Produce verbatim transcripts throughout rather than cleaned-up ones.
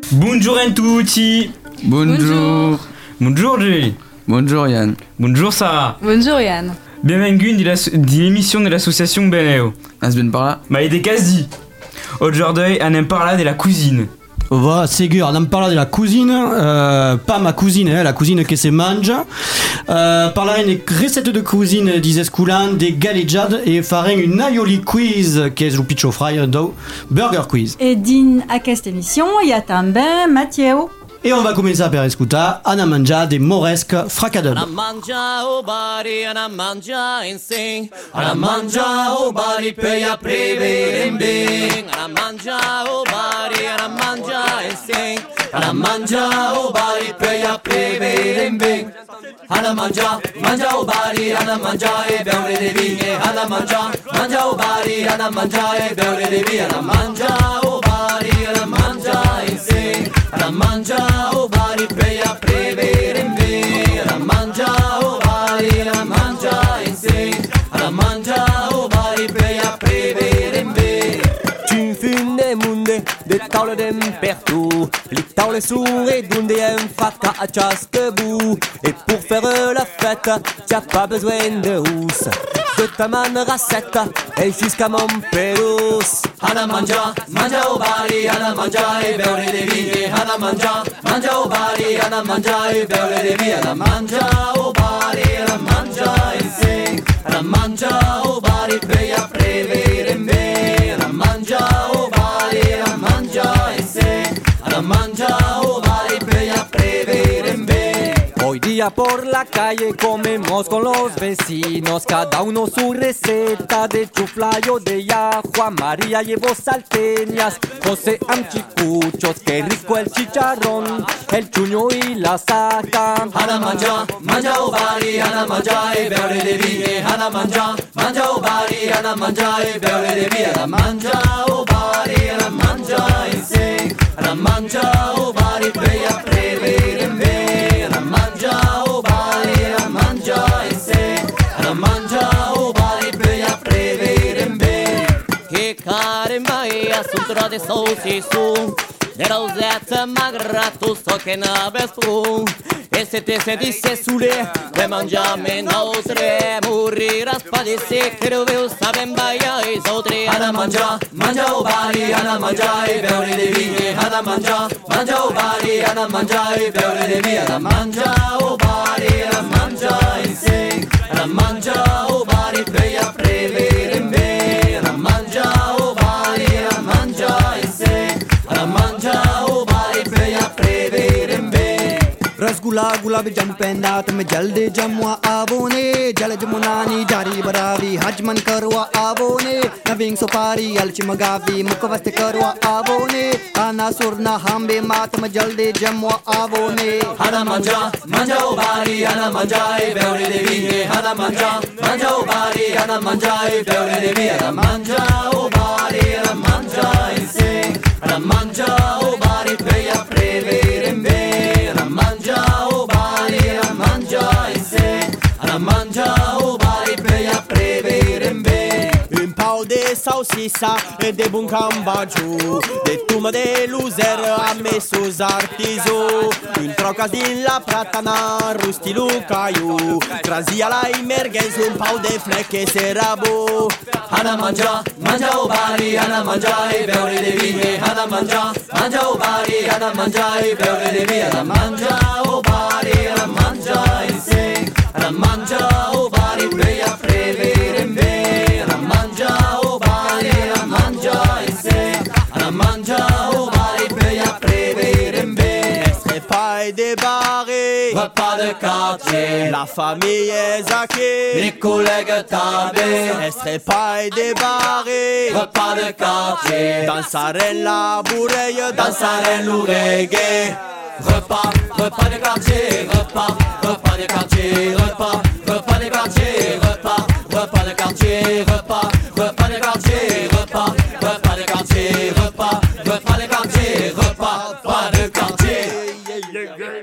Bonjour a tutti. Bonjour. Bonjour Julie. Bonjour Yann. Bonjour Sarah. Bonjour Yann. Bienvenue di, di l'émission de l'association Beneo. As ben parla? Ma idée quasi. Aujourd'hui, on aime parler de la cuisine. Va, Ségur, on parla della cuisine, euh, pas ma cousine, eh, la cousine che se mangia. Euh, parlare une recette de cuisine di Zesculan, des galleggiade e fare un aioli quiz, che è il piccio fryer do burger quiz. Et din a questa émission, il y a também Matteo. Et on va commencer per escutar Anna Mangia de Moresque Fracadub. Anna mangia o bari, Anna mangia in sing. Anna mangia o bari per ya prevere in bing. Anna mangia o bari, Anna mangia in sing. Anna mangia o bari per ya prevere in bing. Anna mangia, mangia o bari, Anna mangia e beure de vigne. Anna mangia, mangia o bari, Anna mangia e beure de vigne. Anna mangia o bari, Anna mangia in sing. Anna mangia o bari per ya prevere in bing. Anna mangia o bari, Anna mangia in sing. Anna mangia o bari per ya prevere in bing. Tu funne munde de tavle dem partout. Les tavles sourds et d'unde en faca à chaque bout. Et pour faire la fête, t'as pas besoin de housse. De ta manne racette et jusqu'à mon pelos. Anna mangia, mangia o bari, Anna mangia e beure de vigne. Anna mangia, mangia o bari, Anna mangia e beure de vigne. Anna mangia o bari, Anna mangia in sing. Anna mangia o bari per ya prevere in me. Anna mangia o bari, Anna mangia in sing. Anna mangia o bari per ya prevere in me. Hoy día por la calle comemos con los vecinos, cada uno su receta de chuflayo de ya. Juan María llevó salteñas, José anchicuchos, qué rico el chicharrón, el chuño y la saca. Anna mangia, mangia o bari, Anna mangia e beure de vigne. Anna mangia, mangia o bari, Anna mangia e beure de vigne. Anna mangia o bari, Anna mangia in sing. Anna mangia o bari per ya prevere in me. Anna mangia o bari, Anna mangia in sing. Anna mangia o bari per ya prevere in me. Che care mai assunto de sauci su. De rosette magra tu so che n'aves tu. E se te se disse sule, e mangiame nostre, moriras padesse, che dove saben baia e sotre. Anna mangia, mangia o bari, Anna mangia e beure de vigne. Anna mangia, mangia o bari, Anna mangia e beure de vigne. Anna mangia o bari, Anna mangia in sing. Anna mangia o bari per ya prevere in me. Anna mangia o bari, Anna mangia in sing. Anna mangia o bari per ya prevere in me. Rasgulla गुलाब जामुन पेंदात में जल्दी जमुआ आवो ने जल जमुनानी जारी बरावी हजमन करवा आवो ने नविंग सुपारी अलची मगावी मुकवस्त करवा आवो ने आना सुरना हमबे मात में जल्दी जमुआ आवो ने. Anna mangia, mangia o bari, Anna mangia e beure de vigne. Anna mangia, mangia o bari, Anna mangia e beure de vigne. Anna mangia o bari, Anna mangia in sing. Anna mangia o bari per ya prevere in me. Anna mangia o bari, Anna mangia in sing. Anna mangia o bari per ya prevere in me. Un pau de salsissa e de bun cambaggiù, de tuma de luzer a mesos artiso. Un trocas din la pratana rusti lucaiu, trazia la merguez un pau de flecche serabo. Anna mangia, mangia o bari, Anna mangia e beure de vigne. Anna mangia, mangia o bari, Anna mangia e beure de vigne. Anna mangia o bari, Anna mangia in sing. Anna mangia o bari per ya prevere in me. Anna mangia o bari, Anna mangia in sing. Anna mangia o bari per ya prevere in me. Repas de barré, Repas de quartier, la famille est zaquée, les collègues tabés. repas de barré, Repas de quartier, dansare la bourreille, dansare l'oreghe. Repas, repas de quartier, repas, repas de quartier, repas, repas de quartier, repas, repas de quartier, repas, repas de quartier, repas, repas de quartier, repas, repas de quartier, repas, repas de quartier.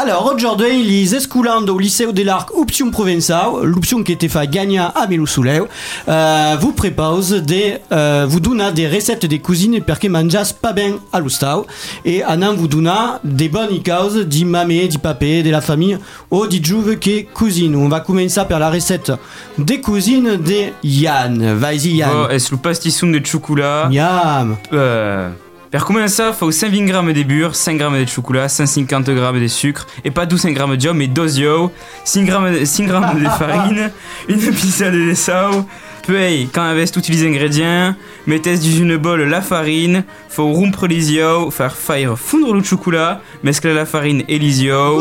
Alors, aujourd'hui, les escoulants au lycée de l'Arc Option Provençal, l'option qui était fait gagner à Melousouleu, euh, vous propose des, euh, vous donne des recettes des cuisines pour que mangias pas bien à l'Oustau. Et Anna vous donne des bonnes causes, di mamé, di papé, de la famille, ou di juve qui cuisine. On va commencer par la recette des cuisines de Yann. Vas-y, Yann. Oh, est-ce le pastisson de chocolat? Yam. Euh... Per commencer, il faut cinq grammes de beurre, cinq grammes de chocolat, cent cinquante grammes de sucre, et pas douze grammes d'eau, mais deux œufs, cinq grammes de farine, une pincée de sel. Puis, quand on a tous les ingrédients, mettez dans une bol la farine, faut rompre les œufs, faire faire fondre le chocolat, mescler la farine et les œufs.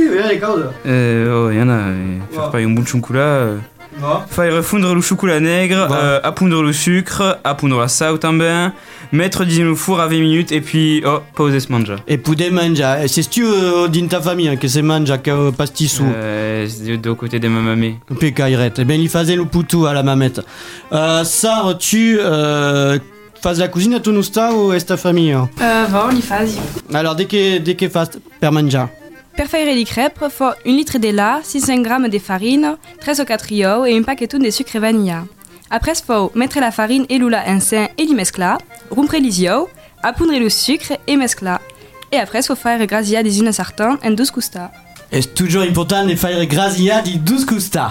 Euh, oh, y en a, faire pas un bon chocolat. Euh. Faire fondre le chocolat nègre, euh, appoindre le sucre, appoindre la sal também, mettre dans le four à vingt minutes et puis oh, pauser ce manja. Et poder manger. C'est tu euh, dans ta famille hein, que c'est mange que pastis ou euh, c'est de côté de ma mamie. Pécaïrette. Eh bien, il faisait le poutou à la mamette. Euh, ça, tu euh, fais la cuisine à ton ousta ou est ta famille hein? Euh, va, on y fasse. Alors, dès que dès que fas per manger. Per faire les crêpes, il faut un litre de lait, six cents grammes de farine, trois ou quatre œufs et un paqueton de sucre vanilla. Après, il faut mettre la farine et le lait ensemble et les mescler, rompre les œufs, appoindre le sucre et mescler. Et après, il faut faire grazia des une sartén en douze cousta. Et c'est toujours important de faire grazia di douze cousta.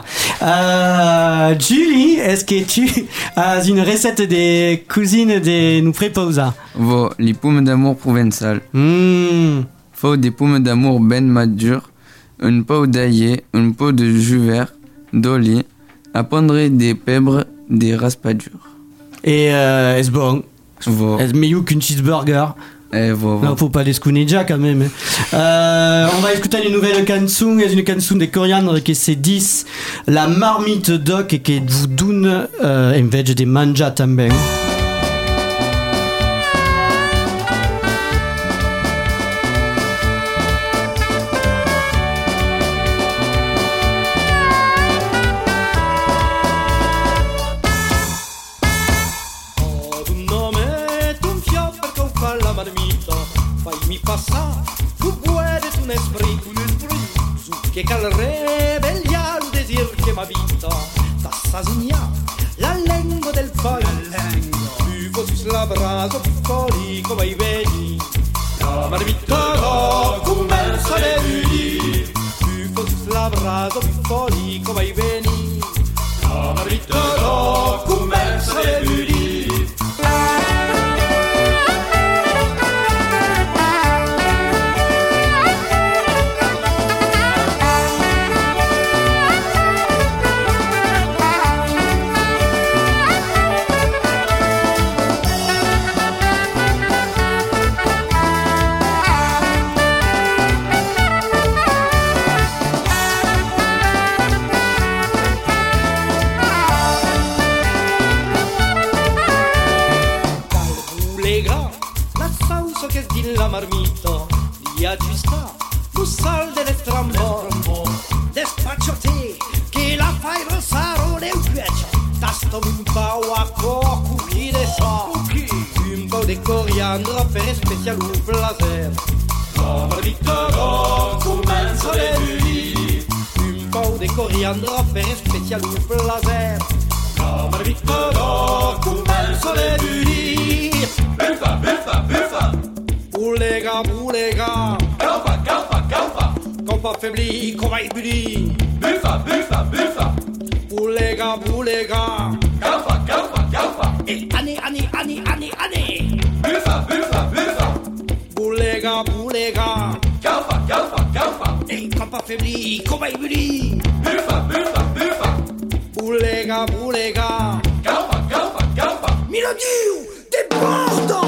Euh, Julie, est-ce que tu as une recette de cuisine de nous préposer? Vo, les pommes d'amour provençales. Mmh. Faut des pommes d'amour ben matures, une peau d'ail, une peau de jus vert, d'olive, apprendre des pèbres, des raspadures. Et euh, est-ce bon? Vo. Est-ce mieux qu'une cheeseburger? Eh, vo, vo. Non, faut pas descouner déjà quand même. Euh, on va écouter une nouvelle canson, une canson de coriandre qui c'est dix, la marmite doc et qui vous donne euh, invece de mangia também. Che calre veglia il desir che m'abita, t'assasina la lingua del paese, più così slabraso, più fuori come i veni, la marmita no, commensa le vini, più così slabraso, più fuori come i veni, la marmita no, commensa le vini. La marmita gli aggiusta lo sal dell'estrambombo despaccio te che la fai rossare un piace tasto un po' a coco chi ne sa un po' di coriandro per special un placer la marmita no commence le nuits un po' di coriandro per special un placer la marmita no commence le nuits buffa buffa buffa Boulega, boulega, calfa, calfa, calfa, calfa affaibli, comme il budi. Buffa, buffa, buffa. Boulega, boulega, calfa, calfa, calfa. Et année, année, année, année, année. Buffa, buffa, buffa. Boulega, boulega, calfa, calfa, calfa. Et calfa affaibli, comme il budi. Buffa, buffa, buffa. Boulega, boulega, calfa, calfa, calfa. Mille dieu, déborde.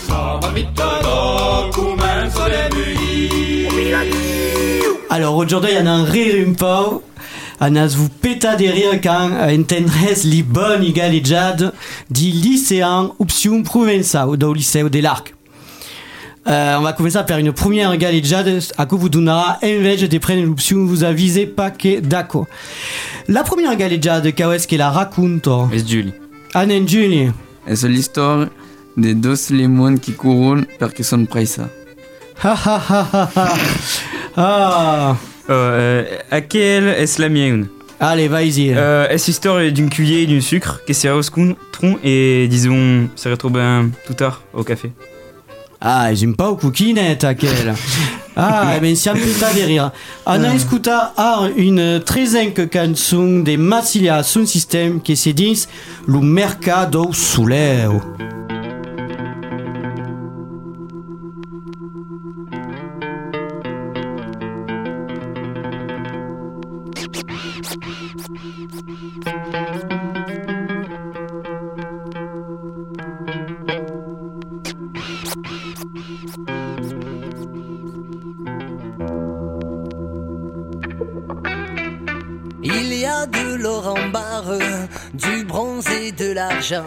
Alors aujourd'hui, on a un rire un peu. On a vous péta des rires quand entendrez les bonnes galejades du lycéen option Provençal au lycée de l'Arc. Euh, on va commencer par une première galejade à quoi vous donnera invece de prendre l'option vous avisez pas que d'accord. La première galejade qu'est-ce qu'elle la raconte? Es Julie. Anne Julie. C'est l'histoire de deux limons qui courent parce qu'ils sont presa. Ha ha ha ha ha. Ah. Oh, euh, à quelle est la mienne? Allez, vas-y. Euh, est l'histoire d'une cuillère et d'un sucre qui s'est au tronc et disons se retrouve un tout tard au café. Ah, j'aime pas au coquinette à quelle. Ah, mais si on peut pas de rire. On a écouté une très zinc chanson de Massilia Sound System qui se dit Le Mercado Suleo. Il y a de l'or en barre, du bronze et de l'argent,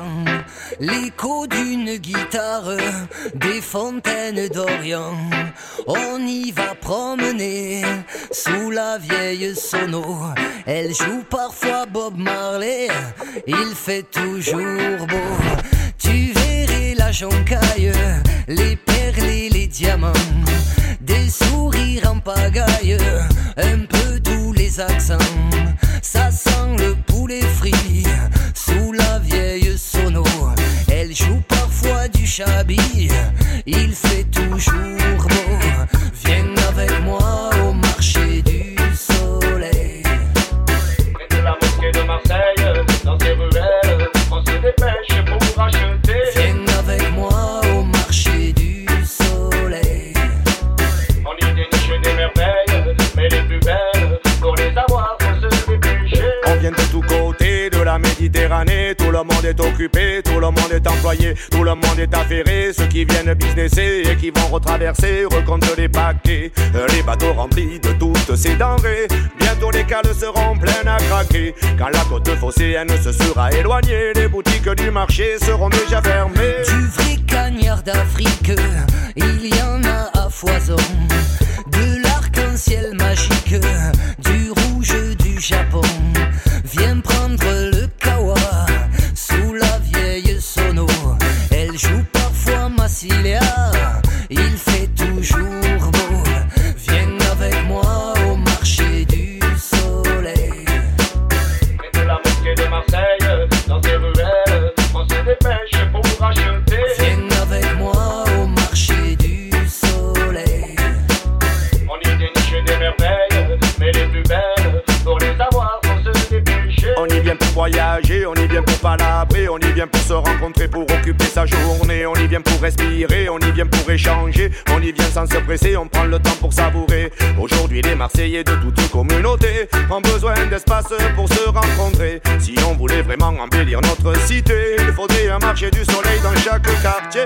l'écho d'une guitare, des fontaines d'Orient. On y va promener sous la vieille sono. Elle joue parfois Bob Marley, il fait toujours beau. Tu verrais la joncaille, les perles et les diamants, des sourires en pagaille, un peu tous les accents. Ça sent le poulet frit sous la vieille sono. Elle joue parfois du chabi, il fait toujours beau. Viens avec moi au marché du soleil. Et de la mosquée de Marseille, dans ses ruelles, on se dépêche pour acheter. Viens avec moi au marché du soleil. On y déniche des merveilles, mais les plus belles, pour les avoir, faut se dépêcher. On vient de tous côtés de la Méditerranée, tout le monde est occupé, tout le monde est employé, tout le monde est affairé. Ceux qui viennent businesser et qui vont retraverser recomptent les paquets, les bateaux remplis de toutes ces denrées. Bientôt les cales seront pleines à craquer. Quand la côte phocéenne se sera éloignée, les boutiques du marché seront déjà fermées. Du vrai cagnard d'Afrique, il y en a à foison. De l'arc-en-ciel magique, du rouge du Japon. Viens prendre le kawa sous la vieille sono. Elle joue parfois Massilia, il fait toujours beau. Viens avec moi au marché du soleil. Et de la mosquée de Marseille, dans ses ruelles, on se dépêche pour acheter. Viens avec moi au marché du soleil. On y déniche des merveilles, mais les plus belles, pour les avoir, faut se dépêcher. On y vient pour voyager, on y vient pour palabrer, on y vient pour se rencontrer, pour occuper sa journée. On y vient pour respirer, on y vient pour échanger, on y vient sans se presser, on prend le temps pour savourer. Aujourd'hui les Marseillais de toute communauté ont besoin d'espace pour se rencontrer. Si on voulait vraiment embellir notre cité, il faudrait un marché du soleil dans chaque quartier.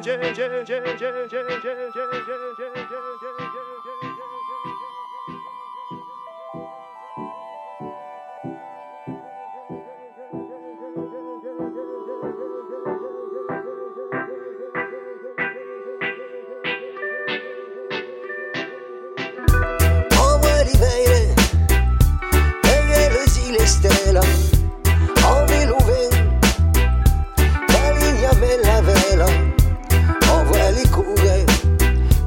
Stella, ho veluve, caligname la vela, ho veli cure,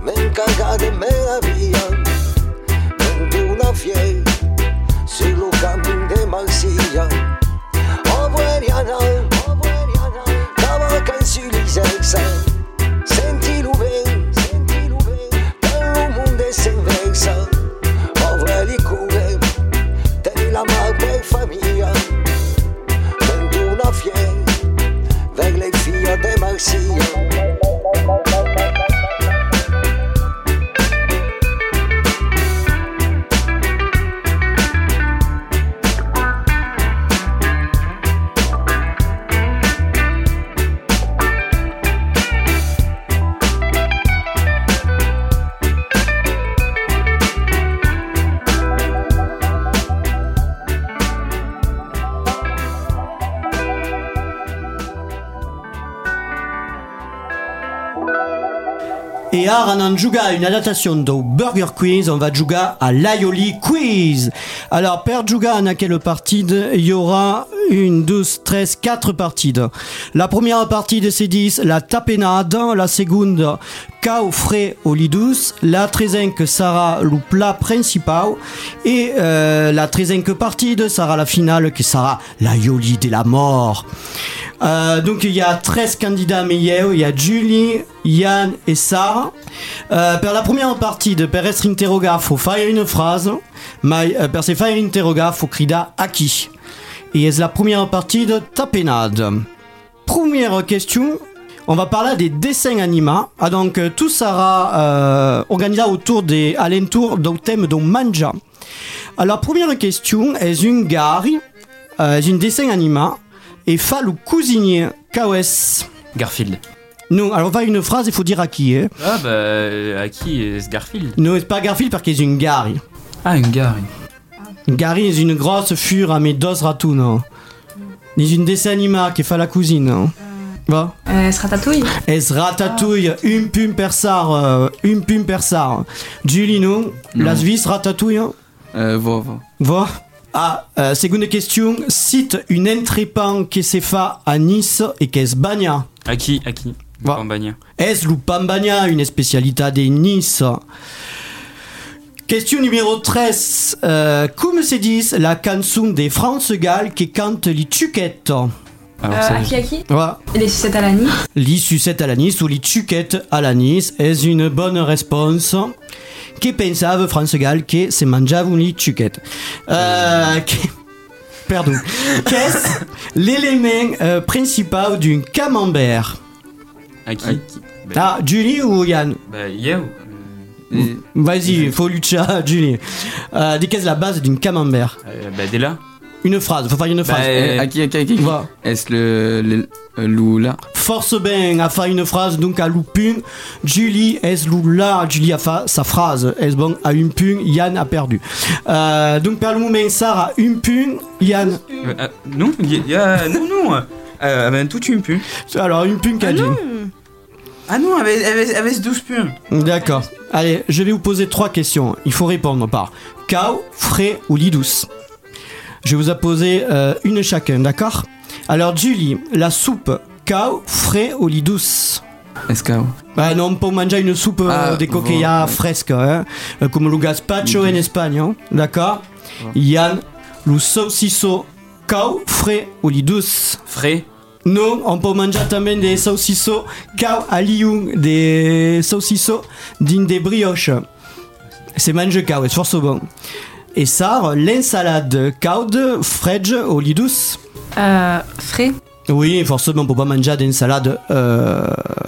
Et ara on juga une adaptation de Burger Quiz, on va jouer à l'Aioli Quiz. Alors, per jouer à quelle partie il y aura une, deux, treize, quatre parties. La première partie c'est dix, la tapenade, la seconde, cao frais au lit douce, la treizième sera le plat principal, et euh, la treizième partie sera la finale qui sera l'Aioli de la mort. Euh, donc il y a treize candidats meilleurs, il y a Julie, Yann et Sarah. Euh, per la première partie de per être interrogat faut faire une phrase, mais euh, per se faire interrogat faut crier à qui. Et c'est la première partie de tapenade. Première question, on va parler des dessins animés. Ah, donc tout sera euh, organisé autour des alentours du thème de manja. Alors première question est une gare, euh, est une dessin animé. Et fa le cousinier K O S. Garfield. Non, alors on va une phrase, il faut dire à qui. Hein. Ah bah à qui est Garfield? Non, c'est pas Garfield parce qu'il est une gare. Ah, une gare. Une gare est une grosse fure à mes dos ratous, non. C'est une dessin animé qui fait la cousine. Non. Va. Euh, c'est Ratatouille. Es Ratatouille, une pum persar, euh, une pum persar. Julie, non, non. Las vis Ratatouille. Euh, va, va. Va. Ah, euh, seconde question. Cite une entrepan qui se fait à Nice et qui est bagna. À qui? À qui? Va. Pambagna. Est le pambagna une spécialité de Nice? Question numéro treize. Euh, comme se dit la chanson des France Gall qui cante les tuquettes? Alors, euh, à qui, à qui? Ouais. Les sucettes à la Nice. Les sucettes à la Nice ou les tuquettes à la Nice est une bonne réponse. Qui pensava France Gall que se mangiava une tuquette? Euh, qui... Pardon. Qu'est-ce l'élément euh, principal d'un camembert? À qui? Ah, Julie ou Yann? Bah, Yao. Euh... Vas-y, faut lutter, Julie. Euh, qu'est-ce la base d'un camembert? euh, Bah, dès là. Une phrase, faut faire une phrase. Bah, euh, à qui, à qui, à qui? Va. Est-ce le, le, le Lula? Force bien à faire une phrase, donc à loupun. Julie, est Lula? Julie a fait sa phrase. Est bon à une pun, Yann a perdu. Euh, donc, par le moment, Sarah, une pun, Yann. Euh, euh, non, il y a. Non, non. Euh, ben, toute une pun. Alors, une pun qu'a ah dit. Non. Ah non, avec, avec, avec douze pun. D'accord. Allez, je vais vous poser trois questions. Il faut répondre par cao, frais ou lit douce. Je vais vous poser euh, une chacun, d'accord? Alors, Julie, la soupe cao, frais ou lit douce? Escao. Bah non, on peut manger une soupe ah, euh, de coquillas bon, fresques, hein, euh, comme le gazpacho en Espagne, hein, d'accord? Ouais. Yann, le saucisson cao, frais ou lit douce? Frais. Non, on peut manger también des saucissons cao à Lyon, des saucissons d'une des brioches. C'est mange cao, c'est force bon. Et ça, l'ensalade caude, fraîche au lit douce? Euh, frais. Oui, forcément, on peut pas manger d'ensalade euh,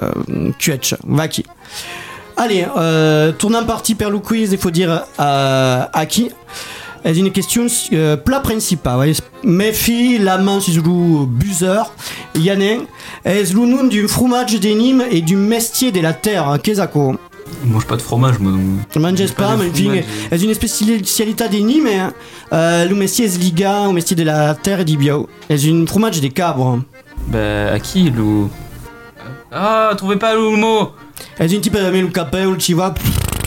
cuèche. Va qui? Allez, euh, tournant parti per le quiz, il faut dire euh, à qui? C'est une question euh, plat principal. Mes filles, la main sur le buzzer. Yannin, est le nom d'un fromage de Nîmes et du mestier de la terre? Qu'est-ce que je mange pas de fromage, moi. Donc... Je mange pas, mais c'est une spécialité des Nîmes. Hein. Euh, le mestier est liga, le mestier de la terre et du bio. C'est une fromage des cabres. Bah, à qui, le... Ah, trouvez pas le mot. C'est une type de le capel, tu vois.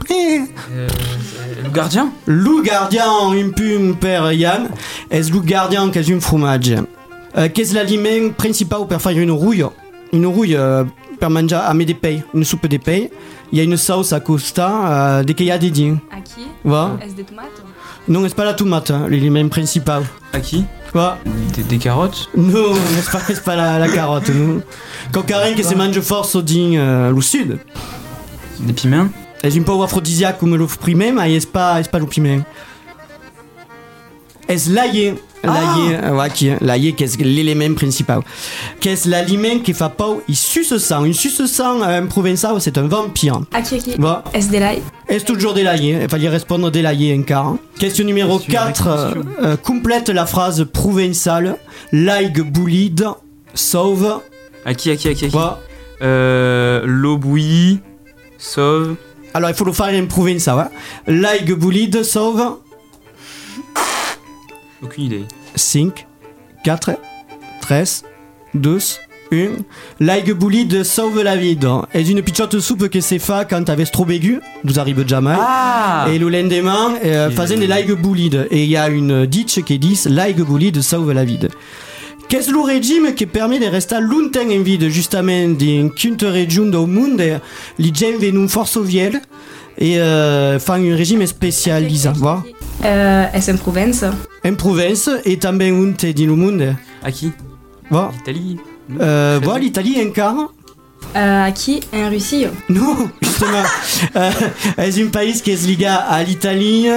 Euh, le gardien? Le gardien, une pume, père Yann. Est le gardien qui est un fromage? Euh, Qu'est-ce l'aliment principal pour faire une rouille? Une rouille euh, pour manger à mes dépêilles, une soupe d'épais. Il y a une sauce à costa, euh, dès qu'il y a des dins. À qui? Va. Est-ce des tomates? Non, c'est pas la tomate, hein, l'élément principal. À qui? Va. Des, des carottes? Non, c'est pas, c'est pas la, la carotte, non. Cocarin qui se mange fort au din, euh, le sud. Des piments? C'est une pauvre aphrodisiaque comme le primé, mais c'est pas, c'est pas le piment. Est-ce l'aillé? L'aillé, ah. ouais, qui, l'aillé, qu'est-ce l'élément principal? Qu'est-ce l'aliment qui fait pas? Il suce sang. Une suce sang, un provençal, c'est un vampire. À qui, à qui? Va. Est-ce des l'ail? Est-ce toujours des l'aillé? Il fallait répondre des l'aillé un quart. Question numéro quatre. Euh, euh, complète la phrase provençale. L'ail boulide sauve. À qui, à qui, à qui, à qui? Va. Euh, l'eau bouillie sauve. Alors il faut le faire en provençal. Hein. L'ail boulide sauve. Aucune idée. cinq, quatre, treize, douze, Un. L'aigre boulide sauve la vie. È une petite soupe che si fa quand avec trop aigu, vous arrive jamais. Ah. Et le lendemain, euh, faisant de l'aigre boulide. Et il y a une ditch qui dit l'aigre boulide sauve la vie. Qu'est-ce le régime qui permet de rester longtemps en vie, justement, d'une quinte région du monde, les gens viennent force vielle et euh, font un régime spécial, Lisa. Voilà. Euh, est en Provence. En Provence et também un te dans le monde. À qui? Voilà. L'Italie. Euh, voilà, l'Italie encore. Euh, à qui? En Russie. Non, justement. euh, c'est un pays qui est lié à l'Italie,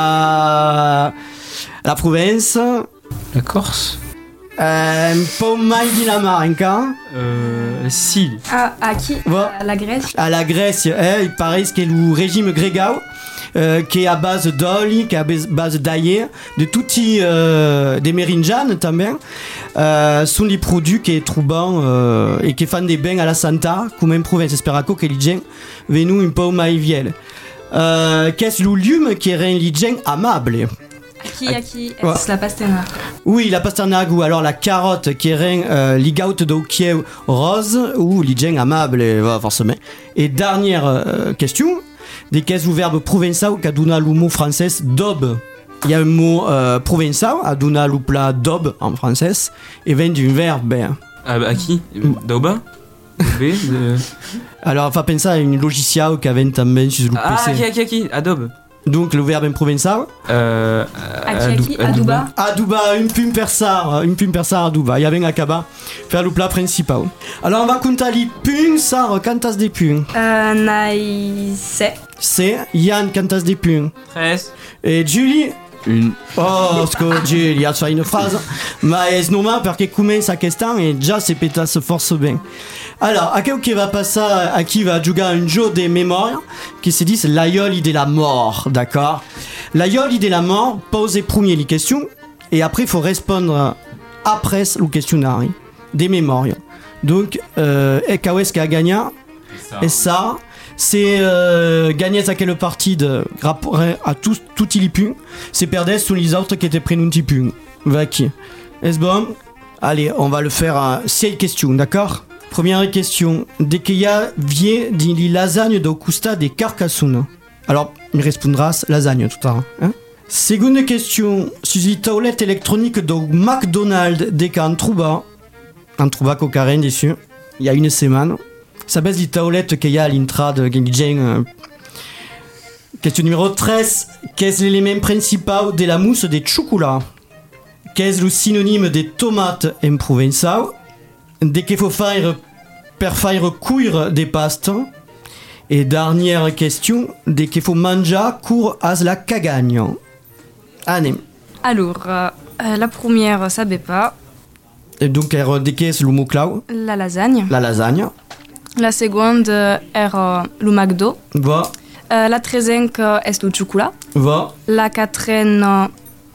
à la Provence. La Corse. Euh, un peu mal Dinamarque encore. Euh, la Sicile. Ah, à qui? Voilà. À la Grèce. À la Grèce, eh, il paraît que le régime grégao, euh, qui est à base d'oli, qui est à base d'ail, de tutti euh, des meringianes também, euh, sont des produits qui sont troubants euh, et qui font des bains à la Santa, comme en Provence, esperaco que les gens viennent un peu mal vielle. Euh, qu'est-ce le lume qui rend les gens amables? À qui? À qui? Ouais. Est-ce la pastèque? Oui, la pastanague ou alors la carotte qui rend euh, les gâteaux d'occhier rose ou les gens amables, voilà, forcément. Et dernière euh, question, des caisses ou verbe provençal qui a donné le mot français daube. Il y a un mot euh, provençal a donné le plat daube en français et vient du verbe. Ah, bah, à qui? Dauba? B de... Alors, fa penser à une logiciel qui avait também sur le Ah, P C. à qui, à qui, à qui? Adobe. Donc le verbe en provençal. Euh, à qui, à qui? Adouba. Adouba, une plume persar, une plume persar Adouba. Il y avait un acaba, faire le plat principal. Alors on va compter les puns, ça, cantas des puns. Euh, naïse. C'est Yann, cantas des puns. treize. Et Julie. Une. Oh, ce que Julie a fait une phrase. Mais c'est normal parce que commence sa question et déjà c'est pétasse se force bien. Alors, à qui va passer, à qui va jouer un jeu des mémoires qui se dit c'est l'aïeul de la mort, d'accord? L'aïeul de la mort pose premier les questions et après il faut répondre après le questionnaire des mémoires. Donc, euh, et qu'est-ce qui a gagné? Et ça, c'est euh, gagner à quelle partie de rapport à tous tout les punts, c'est perdre sur les autres qui étaient pris un petit punt. Va qui? Est-ce bon? Allez, on va le faire à six questions, d'accord? Première question. Dès qu'il y a vie dit les lasagnes de Costa des Carcassonne. Alors, il répondra lasagne tout à l'heure. Hein? Seconde question. Sur les tablettes électroniques de McDonald's dès qu'en trouba, en trouba cocarène dessus, il y a une semaine. Ça baisse les tablettes qu'il y a à l'intrade de Jane. Question numéro treize. Qu'est-ce l'élément principal de la mousse des chocolats? Qu'est-ce le synonyme des tomates en provençal? Dès qu'il faut faire per faire cuire des pastes. Et dernière question, dès qu'il faut manger court à la cagagne. Allez. Alors, euh, la première, ça ne pas. Et donc, dès qu'il est le mot clau? La lasagne. La lasagne. La seconde est le McDo. Va. Euh, la troisième est le chocolat. Va. La quatrième.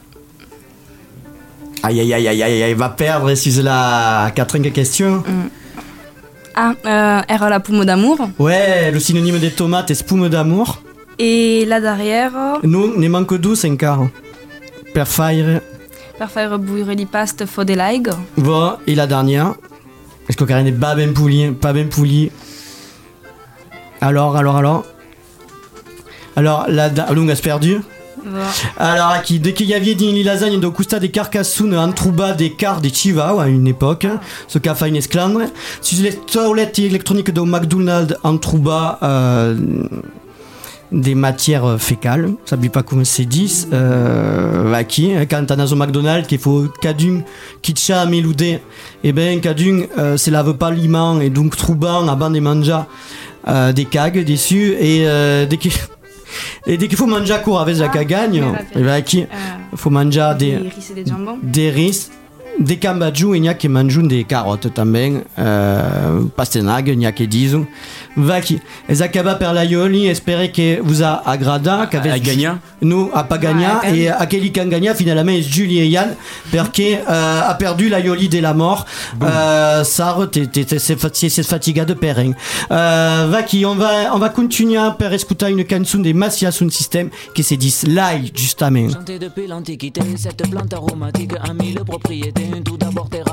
Aïe aïe aïe aïe aïe, il va perdre si c'est la quatrième question. Mm. Ah, euh, est la pomme d'amour. Ouais, le synonyme des tomates est pomme d'amour. Et la derrière. Nous, il manque douze encore. Per faire. Per faire bouillir les pastes, faut de l'aigre. Va, et la dernière. Est-ce que Karen n'est pas bien pouli? Pas bien pouli. Alors, alors, alors. Alors, la longue a perdu. Va. Alors, qui, dès qu'il y avait des lasagnes de Costa des Carcassonne en trouba des cars des Chiva à une époque, ce qu'a fait une esclandre. Sur les toilettes électroniques de McDonald's en trouba euh, des matières fécales, ça ne pas comment c'est dit, euh, qui, quand on a un McDonald's qu'il faut qu'adun kitcha meloudé, et ben qu'adun euh, se lave pas l'iment et donc trouban avant de manger euh, des cagues dessus et euh, dès qu'il Et dès qu'il faut manger court avec la cagagne, il va qui faut manger des des riz et des jambons. Des riz, des cambajou, il y a qui mangent des carottes também, euh, pastinague, il y a qui disent. Va qui. Et ça acaba per la yoli, espérer que vous a agradé, qu'avec à gagner. Nous a pas gagné Ouais, et à quel can gagna finalement est Julie et Yann parce que euh, a perdu la yoli de la mort. Euh, ça t'es t'es c'est fatigué de perrin. Euh, va qui on va on va continuer per écouter une chanson des Macia Sound System qui se dit Live justement. Chantée depuis l'Antiquité, cette plante aromatique a mille propriétés. Tout d'abord thérapeutique.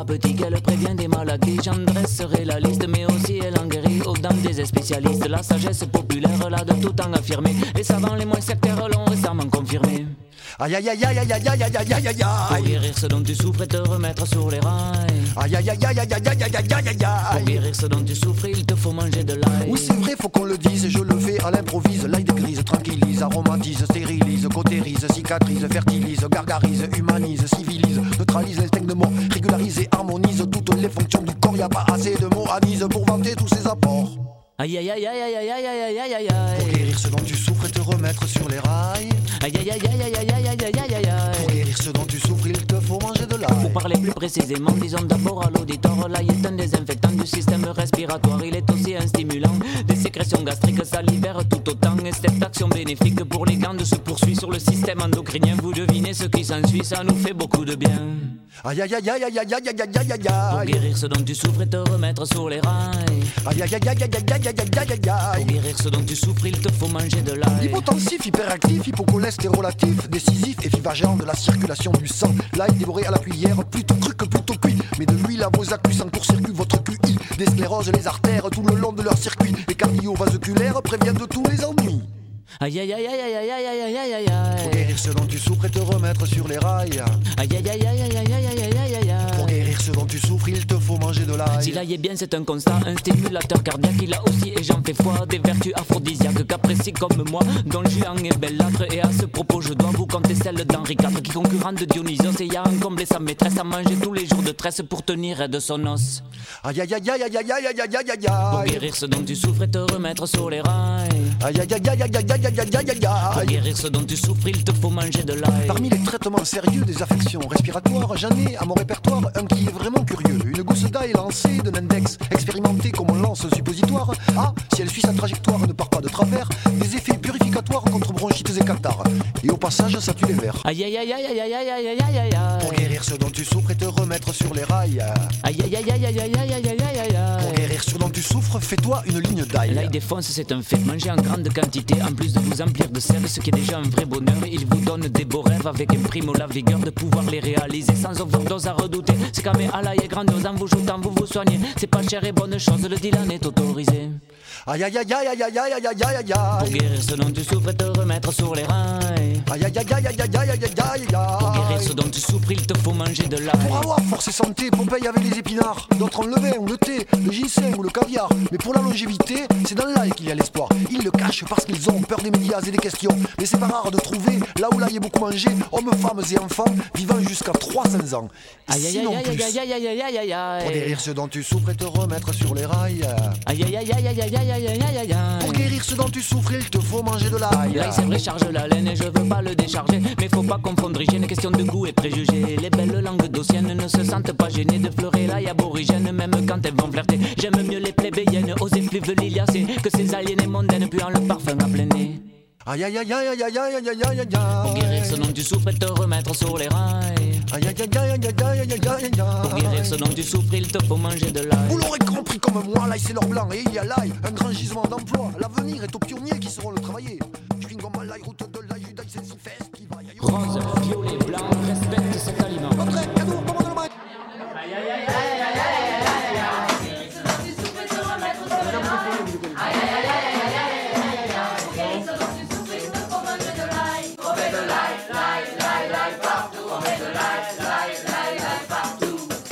petit qu'elle prévient des maladies. J'en dresserai la liste, mais aussi elle en guérit aux dames des spécialistes. La sagesse populaire l'a de tout temps affirmé. Les savants les moins sectaires l'ont récemment confirmé. Aïe aïe aïe aïe aïe aïe aïe aïe aïe aïe. Pour guérir ce dont tu souffres et te remettre sur les rails. Aïe aïe aïe aïe aïe aïe aïe aïe aïe aïe. Pour guérir ce dont tu souffres, il te faut manger de l'ail. Oui c'est vrai, faut qu'on le dise, je le fais à l'improvise. L'ail dégrise, tranquillise, aromatise, stérilise, cautérise, cicatrise, fertilise, gargarise, humanise, civilise, neutralise l'instinct de mort, régularise et harmonise toutes les fonctions du corps. Y'a pas assez de mots anise pour vanter tous ses apports. Aïe aïe aïe aïe aïe aïe aïe aïe aïe aïe. Pour guérir ce dont tu souffres et te remettre sur les rails. Aïe aïe aïe aïe aïe aïe aïe aïe aïe aïe aïe. Pour guérir ce dont tu souffres, il te faut manger de l'ail. Pour parler plus précisément, disons d'abord à l'auditoire, l'ail est un désinfectant du système respiratoire. Il est aussi un stimulant des sécrétions gastriques, salivaires tout autant. Et cette action bénéfique pour les glandes se poursuit sur le système endocrinien. Vous devinez ce qui s'ensuit, ça nous fait beaucoup de bien. Aïe aïe aïe aïe aïe aïe aïe aïe aïe aïe. Pour guérir ce dont tu souffres et te remettre sur les rails. Aïe aïe aïe aïe aïe aïe aïe aïe aïe aïe. Pour guérir ce dont tu souffres, il te faut manger de l'ail. Hypotensif, hyperactif, hypocholestérolatif, décisif et vivageant de la circulation du sang. L'ail dévoré à la cuillère, plutôt cru que plutôt cuit. Mais de l'huile à vos accus en court-circuit votre Q I. Des scléroses les artères tout le long de leur circuit. Les cardiovasculaires préviennent de tous les ennuis. Aïe aïe aïe aïe aïe aïe aïe aïe aïe aïe. Pour guérir ce dont tu souffres et te remettre sur les rails. Aïe aïe aïe aïe aïe aïe aïe aïe aïe aïe. Pour guérir ce dont tu souffres, il te faut manger de l'ail. Si l'ail est bien, c'est un constat, un stimulateur cardiaque. Il a aussi, et j'en fais foi, des vertus aphrodisiaques qu'apprécie comme moi, dont le juan est bellâtre. Et à ce propos, je dois vous compter celle d'Henri quatre, qui concurrente de Dionysos et y a comblé sa maîtresse à manger tous les jours de tresse pour tenir de son os. Aïe aïe aïe aïe aïe aïe aïe aïe aïe aïe. Pour guérir ce dont tu souffres et te remettre sur les rails. Aïe aïe aïe aïe aïe aïe aïe aïe aïe aïe. Pour guérir ce dont tu souffres, il te faut manger de l'ail. Parmi les traitements sérieux des affections respiratoires, j'en ai à mon répertoire un qui est vraiment curieux. Une gousse d'ail lancée d'un index, expérimentée comme on lance un suppositoire. Ah, si elle suit sa trajectoire, ne part pas de travers. Des effets purificatoires contre bronchites et catarrhes. Et au passage, ça tue les vers. Aïe aïe aïe aïe aïe aïe aïe aïe aïe aïe. Pour guérir ce dont tu souffres et te remettre sur les rails. Aïe aïe aïe aïe aïe aïe aïe aïe aïe aïe. Pour guérir ce dont tu souffres, fais-toi une ligne d'ail. L'ail défonce, c'est un fait. Mangez en grande quantité, en plus de vous emplir de sel, ce qui est déjà un vrai bonheur. Il vous donne des beaux rêves avec un primo la vigueur de pouvoir les réaliser sans overdose à redouter. C'est quand même à l'ail est grandiose, en vous joutant vous vous soignez. C'est pas cher et bonne chose, le Dylan est autorisé. Aïe aïe aïe aïe aïe aïe aïe aïe aïe aïe. Pour guérir ce dont tu souffres et te remettre sur les rails. Aïe aïe aïe aïe aïe aïe aïe aïe aïe aïe. Pour guérir ce dont tu souffres, il te faut manger de l'ail. Pour avoir force et santé, Popeye avait les épinards. D'autres ont le vin ou le thé, le ginseng ou le caviar. Mais pour la longévité, c'est dans l'ail qu'il y a l'espoir. Ils le cachent parce qu'ils ont peur des médias et des questions. Mais c'est pas rare de trouver, là où l'ail est beaucoup mangé, hommes, femmes et enfants vivant jusqu'à trois cents ans. Aïe aïe aïe aïe aïe aïe aïe aïe aïe aïe. Pour guérir ce dont tu souffres et te remettre sur les rails. Aïe aïe aïe aïe aïe aïe aïe aïe aïe aïe. Pour guérir ce dont tu souffres, il te faut manger de l'ail. L'ail c'est vrai, charge la laine et je veux pas le décharger. Mais faut pas confondre hygiène, question de goût et préjugés. Les belles langues dossiennes ne se sentent pas gênées de fleurer l'ail aborigène, même quand elles vont flirter. J'aime mieux les plébéiennes, aux effluves liliacées, que ces aliénées mondaines puant le parfum à plein nez. Aïe aïe aïe aïe aïe aïe aïe aïe aïe aïe. Pour guérir ce dont tu souffres et te remettre sur les rails. Aïe aïe aïe aïe aïe aïe aïe aïe aïe. Pour guérir ce dont tu souffres, il te faut manger de l'ail. Vous l'aurez compris comme moi, l'ail c'est l'or blanc et il y a l'ail, un grand gisement d'emploi. L'avenir est aux pionniers qui sauront le travailler. Chewing-gum à l'ail, route de l'ail, Judaï, c'est si festival. Rose, violet, blanc, respecte cet aliment. Votre cadeau, maman de le maître. Aïe aïe aïe aïe aïe aïe aïe aïe aïe. Ce dont tu souffres et te remettre sur les rails. Aïe aïe aïe aïe aïe aïe aïe aïe. Ce dont tu souffres et te faut manger de l'ail. On met de l'ail, l'ail, l'ail, l'ail partout. On met de l'ail, l'ail, l'ail, l'ail partout.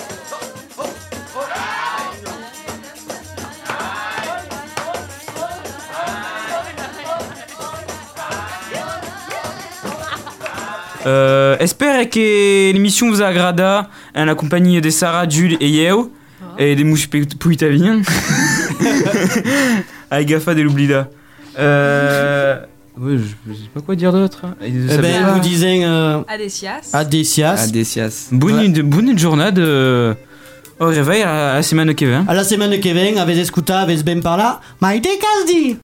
Euh, espère que l'émission vous agrada en la compagnie de Sarah, Jules et Yeo et des mouches puitavien avec Gafa de l'Oublida. Euh, ouais, je, je sais pas quoi dire d'autre. Eh ben, nous disons euh, Adesias. Adesias. Adesias. Bonne, ouais. bonne journée de au réveil à la semaine que vient. À la semaine que vient, avec escuta, avec ben par là. Maite Caldi.